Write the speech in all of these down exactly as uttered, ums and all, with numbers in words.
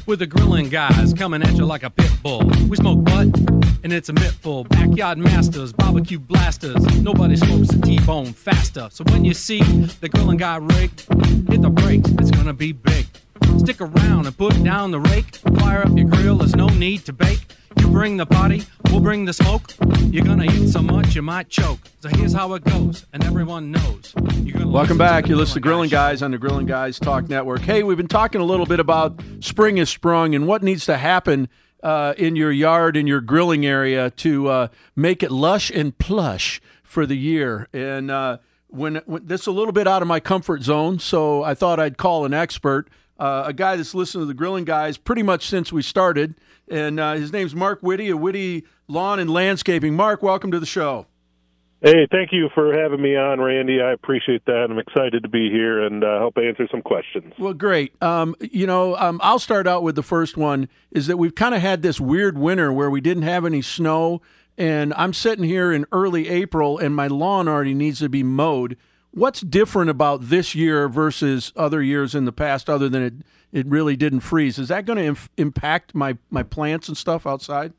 with the grilling guys coming at you like a pit bull. We smoke butt, and it's a mittful. Backyard masters, barbecue blasters. Nobody smokes a T-bone faster. So when you see the grilling guy rig, hit the brakes, it's gonna be big. Stick around and put down the rake. Fire up your grill, there's no need to bake. You bring the party, we'll bring the smoke. You're gonna eat so much you might choke. So here's how it goes, and everyone knows. Welcome back. You listen to Grilling Guys on the Grilling Guys Talk Network. Hey, we've been talking a little bit about spring is sprung and what needs to happen uh, in your yard, in your grilling area to uh, make it lush and plush for the year. And uh, when, when this is a little bit out of my comfort zone, so I thought I'd call an expert. Uh, a guy that's listened to the Grilling Guys pretty much since we started, and uh, his name's Mark Whitty of Whitty Lawn and Landscaping. Mark, welcome to the show. Hey, thank you for having me on, Randy. I appreciate that. I'm excited to be here and uh, help answer some questions. Well, great. Um, you know, um, I'll start out with the first one, is that we've kind of had this weird winter where we didn't have any snow, and I'm sitting here in early April, and my lawn already needs to be mowed. What's different about this year versus other years in the past other than it, it really didn't freeze? Is that going to inf- impact my, my plants and stuff outside?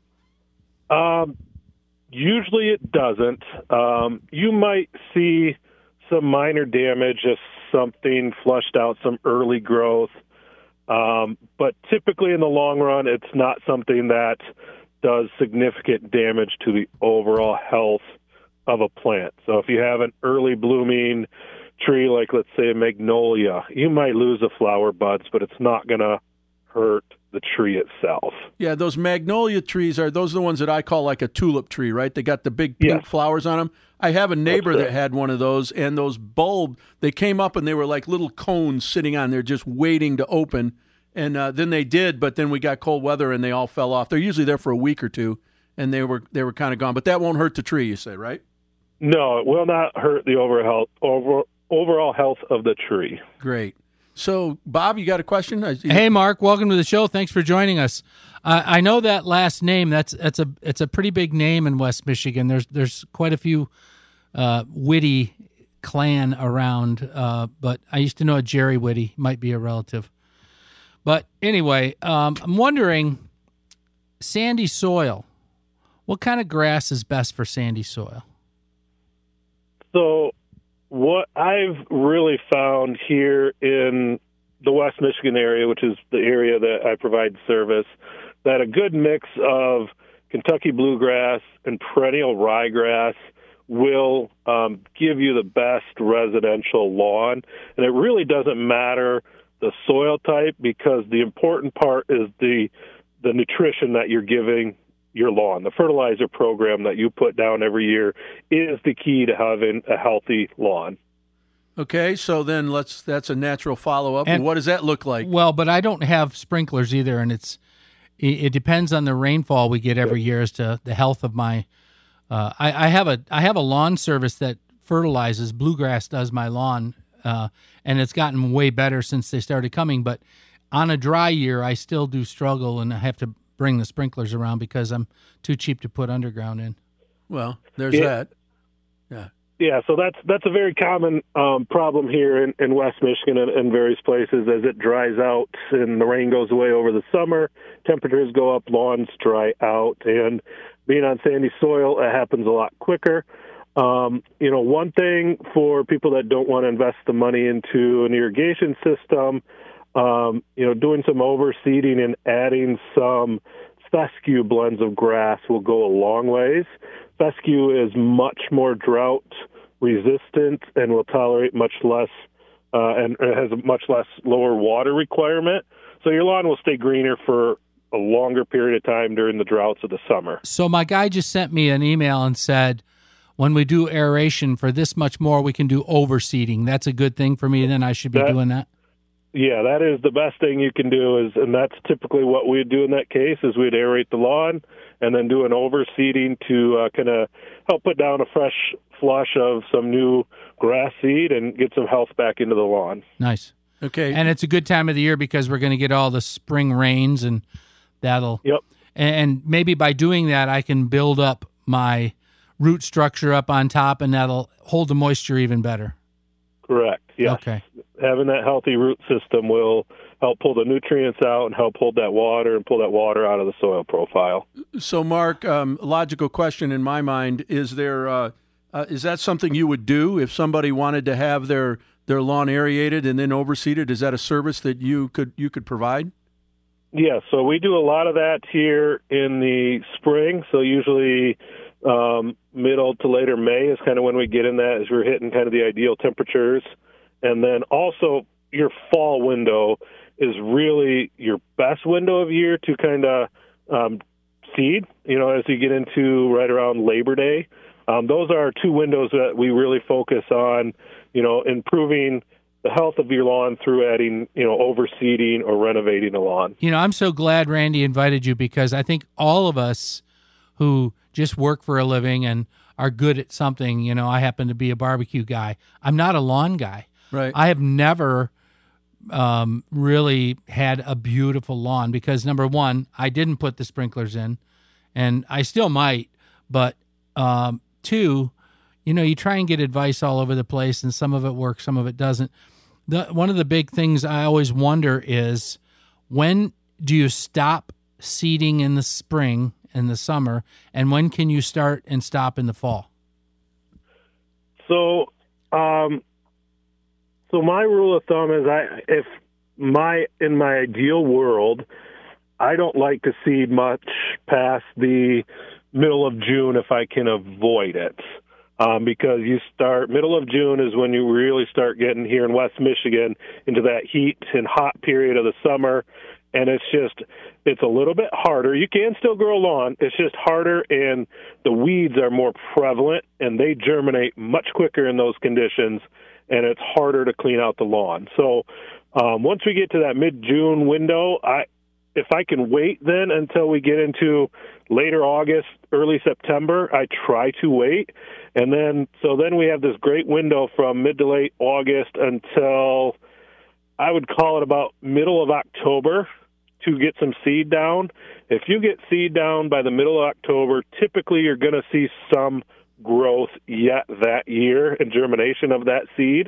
Um, usually it doesn't. Um, you might see some minor damage if something flushed out some early growth. Um, but typically in the long run, it's not something that does significant damage to the overall health of a plant. So if you have an early blooming tree, like let's say a magnolia, you might lose the flower buds, but it's not going to hurt the tree itself. Yeah, those magnolia trees, are those the ones that I call like a tulip tree, right? They got the big pink yes. flowers on them. I have a neighbor That's that had one of those, and those bulbs, they came up and they were like little cones sitting on there just waiting to open. And uh, then they did, but then we got cold weather and they all fell off. They're usually there for a week or two, and they were they were kind of gone. But that won't hurt the tree, you say, right? No, it will not hurt the overall over, overall health of the tree. Great. So, Bob, you got a question? Hey, Mark, welcome to the show. Thanks for joining us. Uh, I know that last name. That's that's a it's a pretty big name in West Michigan. There's there's quite a few uh, Whitty clan around, uh, but I used to know a Jerry Whitty, might be a relative. But anyway, um, I'm wondering, sandy soil. What kind of grass is best for sandy soil? So what I've really found here in the West Michigan area, which is the area that I provide service, that a good mix of Kentucky bluegrass and perennial ryegrass will um, give you the best residential lawn. And it really doesn't matter the soil type, because the important part is the the nutrition that you're giving your lawn. The fertilizer program that you put down every year is the key to having a healthy lawn. Okay, so then let's that's a natural follow-up. And what does that look like? Well, but I don't have sprinklers either, and it's it, it depends on the rainfall we get every year as to the health of my uh, I, I have a I have a lawn service that fertilizes. Bluegrass does my lawn, uh, and it's gotten way better since they started coming, but on a dry year I still do struggle, and I have to bring the sprinklers around because I'm too cheap to put underground in. Well, there's yeah. that. Yeah. Yeah, so that's that's a very common um, problem here in, in West Michigan and, and various places. As it dries out and the rain goes away over the summer, temperatures go up, lawns dry out, and being on sandy soil, it happens a lot quicker. Um, you know, one thing for people that don't want to invest the money into an irrigation system, um, you know, doing some overseeding and adding some fescue blends of grass will go a long ways. Fescue is much more drought resistant and will tolerate much less uh, and has a much less lower water requirement. So your lawn will stay greener for a longer period of time during the droughts of the summer. So my guy just sent me an email and said, when we do aeration for this much more, we can do overseeding. That's a good thing for me. Then I should be that, doing that. Yeah, that is the best thing you can do, is, and that's typically what we'd do in that case, is we'd aerate the lawn and then do an overseeding to uh, kind of help put down a fresh flush of some new grass seed and get some health back into the lawn. Nice. Okay. And it's a good time of the year because we're going to get all the spring rains, and that'll. Yep. And maybe by doing that, I can build up my root structure up on top, and that'll hold the moisture even better. Correct. Yes. Okay. Having that healthy root system will help pull the nutrients out and help hold that water and pull that water out of the soil profile. So, Mark, um, logical question in my mind, is there uh, uh, is that something you would do if somebody wanted to have their, their lawn aerated and then overseeded? Is that a service that you could you could provide? Yeah, so we do a lot of that here in the spring. So usually um, middle to later May is kind of when we get in that, as we're hitting kind of the ideal temperatures. And then also your fall window is really your best window of year to kind of um, seed, you know, as you get into right around Labor Day. Um, those are two windows that we really focus on, you know, improving the health of your lawn through adding, you know, overseeding or renovating a lawn. You know, I'm so glad Randy invited you, because I think all of us who just work for a living and are good at something, you know, I happen to be a barbecue guy. I'm not a lawn guy. Right. I have never um, really had a beautiful lawn because, number one, I didn't put the sprinklers in, and I still might, but um, two, you know, you try and get advice all over the place, and some of it works, some of it doesn't. The, one of the big things I always wonder is, when do you stop seeding in the spring and the summer, and when can you start and stop in the fall? So, um, so my rule of thumb is, I if my in my ideal world, I don't like to seed much past the middle of June if I can avoid it. Um, because you start, middle of June is when you really start getting here in West Michigan into that heat and hot period of the summer. And it's just, it's a little bit harder. You can still grow lawn. It's just harder, and the weeds are more prevalent, and they germinate much quicker in those conditions, and it's harder to clean out the lawn. So um, once we get to that mid-June window, I, if I can wait then until we get into later August, early September, I try to wait. And then, so then we have this great window from mid to late August until, I would call it about middle of October to get some seed down. If you get seed down by the middle of October, typically you're going to see some growth yet that year and germination of that seed.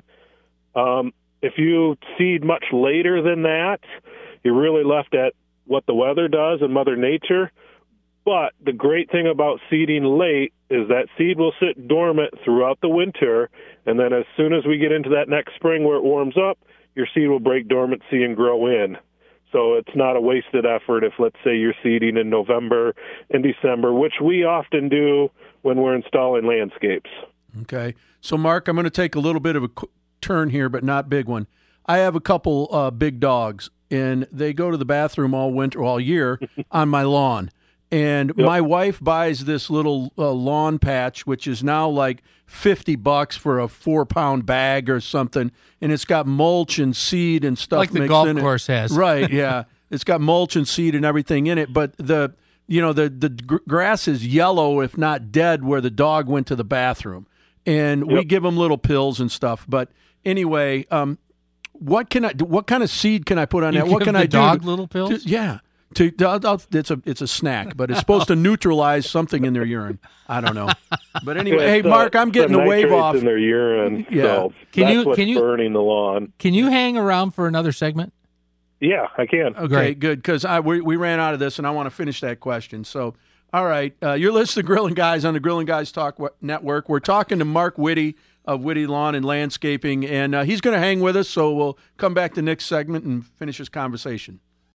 Um, if you seed much later than that, you're really left at what the weather does and Mother Nature. But the great thing about seeding late is that seed will sit dormant throughout the winter, and then as soon as we get into that next spring where it warms up, your seed will break dormancy and grow in. So it's not a wasted effort if, let's say, you're seeding in November and December, which we often do when we're installing landscapes. Okay. So, Mark, I'm going to take a little bit of a turn here, but not big one. I have a couple uh, big dogs, and they go to the bathroom all winter, all year on my lawn. And yep. My wife buys this little uh, lawn patch, which is now like fifty bucks for a four pound bag or something. And it's got mulch and seed and stuff like the mixed golf in course it. has. Right. Yeah. It's got mulch and seed and everything in it. But the, you know, the, the gr- grass is yellow, if not dead, where the dog went to the bathroom. And yep. we give them little pills and stuff. But anyway, um, what can I, what kind of seed can I put on you that? What give can the I dog do? little pills? To, yeah. To, it's a it's a snack, but it's supposed to neutralize something in their urine. I don't know, but anyway, yeah, hey the, Mark, I'm getting the a wave off in their urine. Yeah, so can that's you what's can you burning the lawn? Can you hang around for another segment? Yeah, I can. Okay, Great. good, because I we, we ran out of this, and I want to finish that question. So, all right, uh, you're listening to Grilling Guys on the Grilling Guys Talk Network. We're talking to Mark Whitty of Whitty Lawn and Landscaping, and uh, he's going to hang with us. So we'll come back to the next segment and finish this conversation.